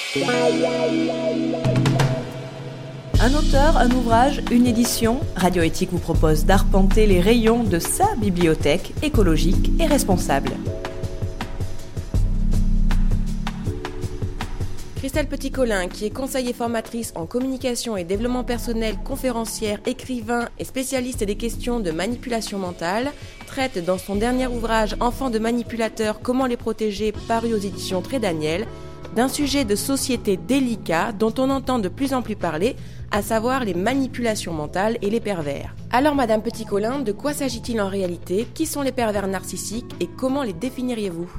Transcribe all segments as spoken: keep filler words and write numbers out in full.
Un auteur, un ouvrage, une édition, Radio Éthique vous propose d'arpenter les rayons de sa bibliothèque écologique et responsable. Christelle Petit-Colin, qui est conseillère formatrice en communication et développement personnel, conférencière, écrivain et spécialiste des questions de manipulation mentale, traite dans son dernier ouvrage « Enfants de manipulateurs, comment les protéger » paru aux éditions Très Daniel, d'un sujet de société délicat dont on entend de plus en plus parler, à savoir les manipulations mentales et les pervers. Alors Madame Petit-Colin, de quoi s'agit-il en réalité? Qui sont les pervers narcissiques et comment les définiriez-vous?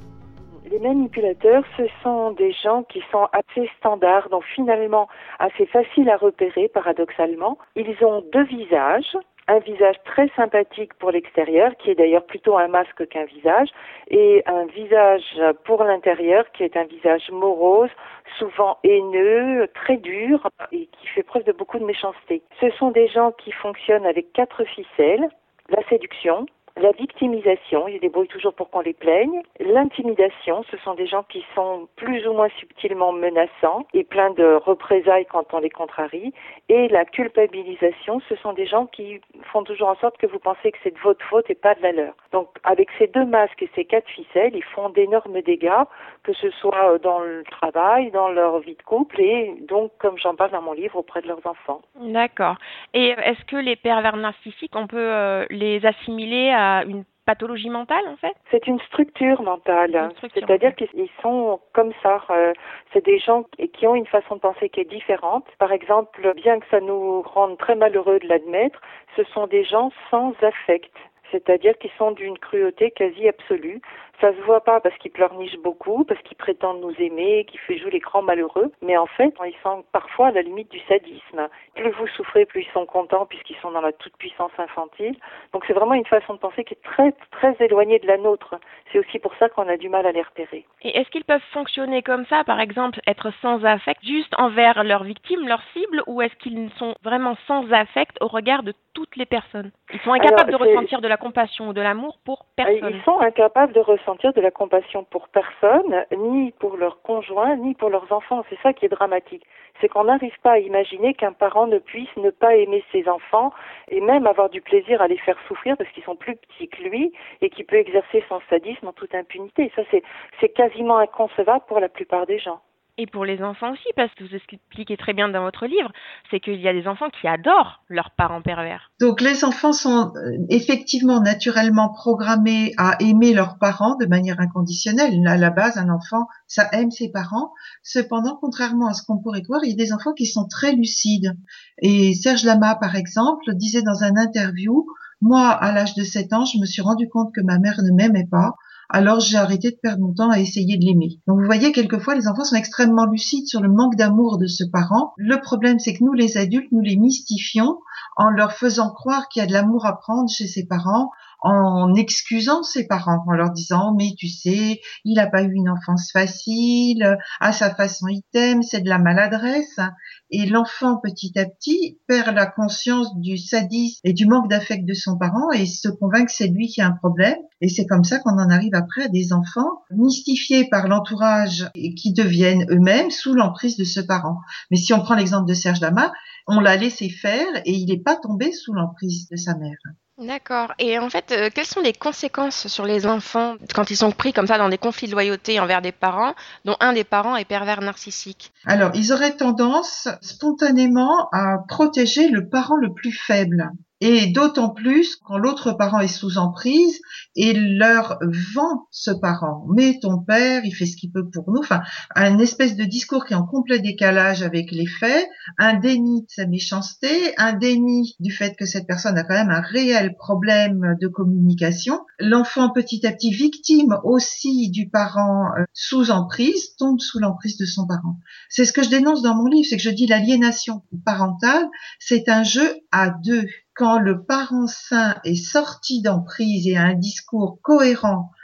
Les manipulateurs, ce sont des gens qui sont assez standards, donc finalement assez faciles à repérer paradoxalement. Ils ont deux visages, un visage très sympathique pour l'extérieur, qui est d'ailleurs plutôt un masque qu'un visage, et un visage pour l'intérieur, qui est un visage morose, souvent haineux, très dur, et qui fait preuve de beaucoup de méchanceté. Ce sont des gens qui fonctionnent avec quatre ficelles: la séduction, la victimisation, ils se débrouillent toujours pour qu'on les plaigne. L'intimidation, ce sont des gens qui sont plus ou moins subtilement menaçants et pleins de représailles quand on les contrarie. Et la culpabilisation, ce sont des gens qui font toujours en sorte que vous pensez que c'est de votre faute et pas de la leur. Donc avec ces deux masques et ces quatre ficelles, ils font d'énormes dégâts, que ce soit dans le travail, dans leur vie de couple et donc, comme j'en parle dans mon livre, auprès de leurs enfants. D'accord. Et est-ce que les pervers narcissiques, on peut euh, les assimiler à une pathologie mentale, en fait? C'est une structure mentale, une structure. C'est-à-dire qu'ils sont comme ça. Euh, c'est des gens qui ont une façon de penser qui est différente. Par exemple, bien que ça nous rende très malheureux de l'admettre, ce sont des gens sans affect. C'est-à-dire qu'ils sont d'une cruauté quasi absolue. Ça se voit pas parce qu'ils pleurnichent beaucoup, parce qu'ils prétendent nous aimer, qu'ils jouent les grands malheureux, mais en fait, ils sont parfois à la limite du sadisme. Plus vous souffrez, plus ils sont contents puisqu'ils sont dans la toute-puissance infantile. Donc c'est vraiment une façon de penser qui est très, très éloignée de la nôtre. C'est aussi pour ça qu'on a du mal à les repérer. Et est-ce qu'ils peuvent fonctionner comme ça, par exemple, être sans affect juste envers leurs victimes, leurs cibles, ou est-ce qu'ils sont vraiment sans affect au regard de toutes les personnes? Ils sont incapables Alors, de ressentir de la compassion ou de l'amour pour personne. Ils sont incapables de ressentir de la compassion pour personne, ni pour leurs conjoints, ni pour leurs enfants. C'est ça qui est dramatique. C'est qu'on n'arrive pas à imaginer qu'un parent ne puisse ne pas aimer ses enfants et même avoir du plaisir à les faire souffrir parce qu'ils sont plus petits que lui et qu'il peut exercer son sadisme en toute impunité. Ça, c'est, c'est quasiment inconcevable pour la plupart des gens. Et pour les enfants aussi, parce que vous expliquez très bien dans votre livre, c'est qu'il y a des enfants qui adorent leurs parents pervers. Donc les enfants sont effectivement naturellement programmés à aimer leurs parents de manière inconditionnelle. À la base, un enfant, ça aime ses parents. Cependant, contrairement à ce qu'on pourrait croire, il y a des enfants qui sont très lucides. Et Serge Lama, par exemple, disait dans un interview, « Moi, à l'âge de sept ans, je me suis rendu compte que ma mère ne m'aimait pas. Alors j'ai arrêté de perdre mon temps à essayer de l'aimer. » Donc vous voyez, quelquefois, les enfants sont extrêmement lucides sur le manque d'amour de ce parent. Le problème, c'est que nous, les adultes, nous les mystifions en leur faisant croire qu'il y a de l'amour à prendre chez ses parents, en excusant ses parents, en leur disant « mais tu sais, il n'a pas eu une enfance facile, à sa façon il t'aime, c'est de la maladresse ». Et l'enfant, petit à petit, perd la conscience du sadisme et du manque d'affect de son parent et se convainc que c'est lui qui a un problème. Et c'est comme ça qu'on en arrive après à des enfants mystifiés par l'entourage et qui deviennent eux-mêmes sous l'emprise de ce parent. Mais si on prend l'exemple de Serge Lama, on l'a laissé faire et il n'est pas tombé sous l'emprise de sa mère. D'accord. Et en fait, euh, quelles sont les conséquences sur les enfants quand ils sont pris comme ça dans des conflits de loyauté envers des parents, dont un des parents est pervers narcissique? Alors, ils auraient tendance spontanément à protéger le parent le plus faible. Et d'autant plus quand l'autre parent est sous emprise et leur vend ce parent. Mais ton père, il fait ce qu'il peut pour nous. Enfin, un espèce de discours qui est en complet décalage avec les faits, un déni de sa méchanceté, un déni du fait que cette personne a quand même un réel problème de communication. L'enfant, petit à petit, victime aussi du parent euh, sous emprise, tombe sous l'emprise de son parent. C'est ce que je dénonce dans mon livre, c'est que je dis l'aliénation parentale, c'est un jeu à deux. Quand le parent sain est sorti d'emprise et a un discours cohérent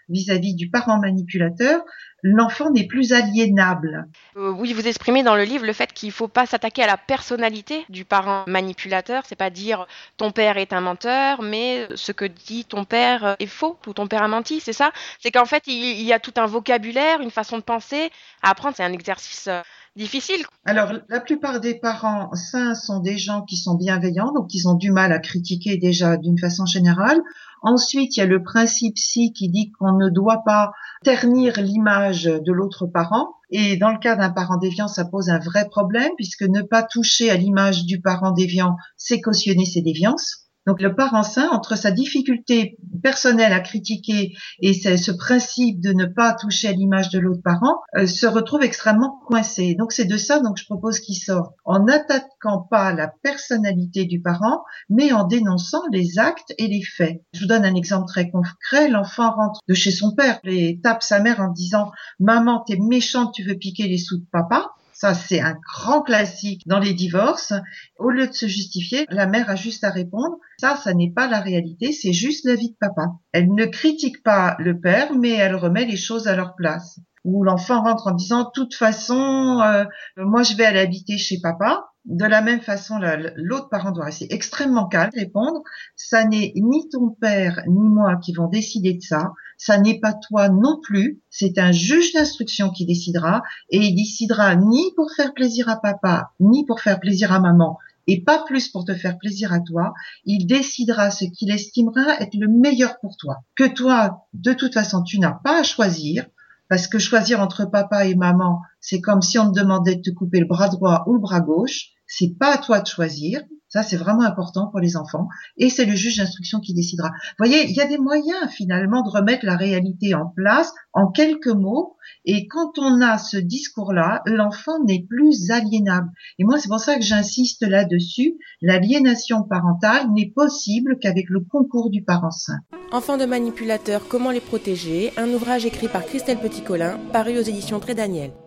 vis-à-vis du parent manipulateur, l'enfant n'est plus aliénable. Euh, oui, vous exprimez dans le livre le fait qu'il ne faut pas s'attaquer à la personnalité du parent manipulateur. C'est pas dire ton père est un menteur, mais ce que dit ton père est faux ou ton père a menti, c'est ça? C'est qu'en fait, il, il y a tout un vocabulaire, une façon de penser à apprendre. C'est un exercice euh, difficile. Alors, la plupart des parents sains sont des gens qui sont bienveillants, donc ils ont du mal à critiquer déjà d'une façon générale. Ensuite, il y a le principe si qui dit qu'on ne doit pas ternir l'image de l'autre parent. Et dans le cas d'un parent déviant, ça pose un vrai problème puisque ne pas toucher à l'image du parent déviant, c'est cautionner ses déviances. Donc le parent sain, entre sa difficulté personnelle à critiquer et ce principe de ne pas toucher à l'image de l'autre parent, euh, se retrouve extrêmement coincé. Donc c'est de ça donc je propose qu'il sorte en n'attaquant pas la personnalité du parent, mais en dénonçant les actes et les faits. Je vous donne un exemple très concret. L'enfant rentre de chez son père et tape sa mère en disant « Maman, t'es méchante, tu veux piquer les sous de papa ». Ça, c'est un grand classique dans les divorces. Au lieu de se justifier, la mère a juste à répondre. Ça, ça n'est pas la réalité, c'est juste la vie de papa. Elle ne critique pas le père, mais elle remet les choses à leur place. Ou l'enfant rentre en disant, de toute façon, euh, moi, je vais aller habiter chez papa. De la même façon, l'autre parent doit rester extrêmement calme, répondre, ça n'est ni ton père ni moi qui vont décider de ça, ça n'est pas toi non plus, c'est un juge d'instruction qui décidera, et il décidera ni pour faire plaisir à papa, ni pour faire plaisir à maman, et pas plus pour te faire plaisir à toi, il décidera ce qu'il estimera être le meilleur pour toi. Que toi, de toute façon, tu n'as pas à choisir, parce que choisir entre papa et maman, c'est comme si on te demandait de te couper le bras droit ou le bras gauche. C'est pas à toi de choisir. Ça, c'est vraiment important pour les enfants. Et c'est le juge d'instruction qui décidera. Vous voyez, il y a des moyens, finalement, de remettre la réalité en place en quelques mots. Et quand on a ce discours-là, l'enfant n'est plus aliénable. Et moi, c'est pour ça que j'insiste là-dessus. L'aliénation parentale n'est possible qu'avec le concours du parent sain. Enfants de manipulateurs, comment les protéger? Un ouvrage écrit par Christelle Petit-Colin, paru aux éditions Très Daniel.